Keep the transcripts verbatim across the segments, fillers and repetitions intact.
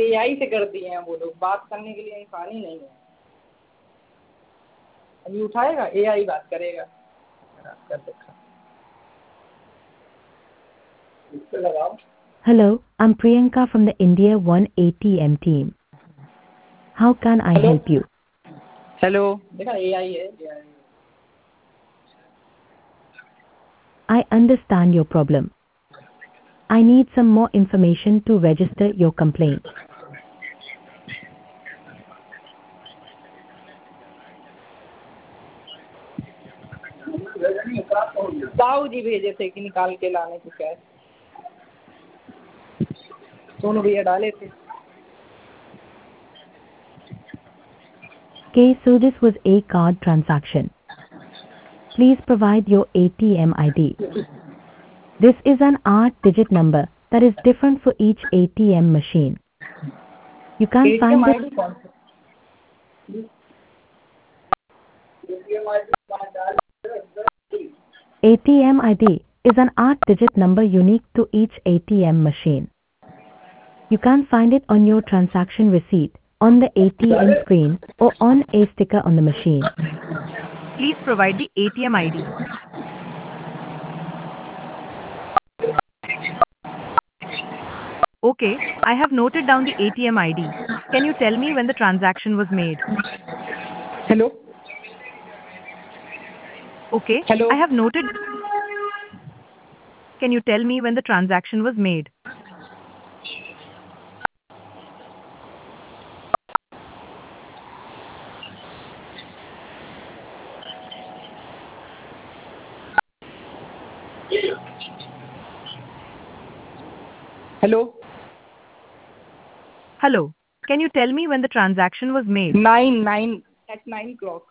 AI से कर दिए हैं वो लोग, बात करने के लिए इंसान ही नहीं है। अभी उठाएगा, एआई बात करेगा। कर देखा, इस पे लगाओ। Hello, I'm Priyanka from the India one A T M team. How can I hello help you? Hello, देखा एआई है। AI I understand your problem. I need some more information to register your complaint. ताऊ जी भेजे थे कि निकाल के लाने को कैश, सोनू भैया डाले थे। Okay, so this was a card transaction. Please provide your A T M I D. This is an eight-digit number that is different for each A T M machine. You can ATM find ID this कौन सी? ATM ID A T M I D is an eight-digit number unique to each A T M machine. You can find it on your transaction receipt, on the A T M screen, or on a sticker on the machine. Please provide the A T M I D. Okay, I have noted down the A T M I D. Can you tell me when the transaction was made? Hello Okay, hello, I have noted. Can you tell me when the transaction was made? Hello. Hello, can you tell me when the transaction was made? Nine nine at nine clock.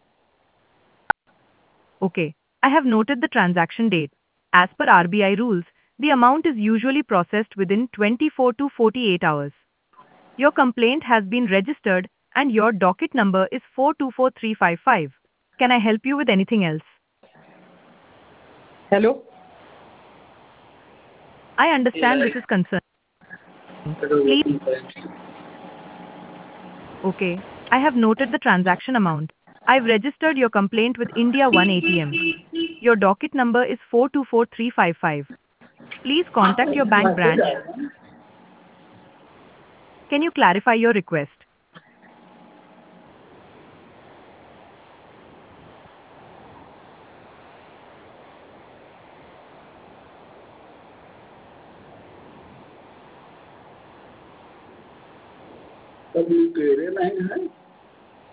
Okay, I have noted the transaction date. As per R B I rules, the amount is usually processed within twenty-four to forty-eight hours. Your complaint has been registered and your docket number is four two four three five five. Can I help you with anything else? Hello, I understand this is concern. Please. Okay, I have noted the transaction amount. I've registered your complaint with India one A T M. Your docket number is four two four three five five. Please contact your bank branch. Can you clarify your request?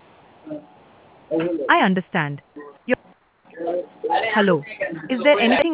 I understand. Your Hello. Is there anything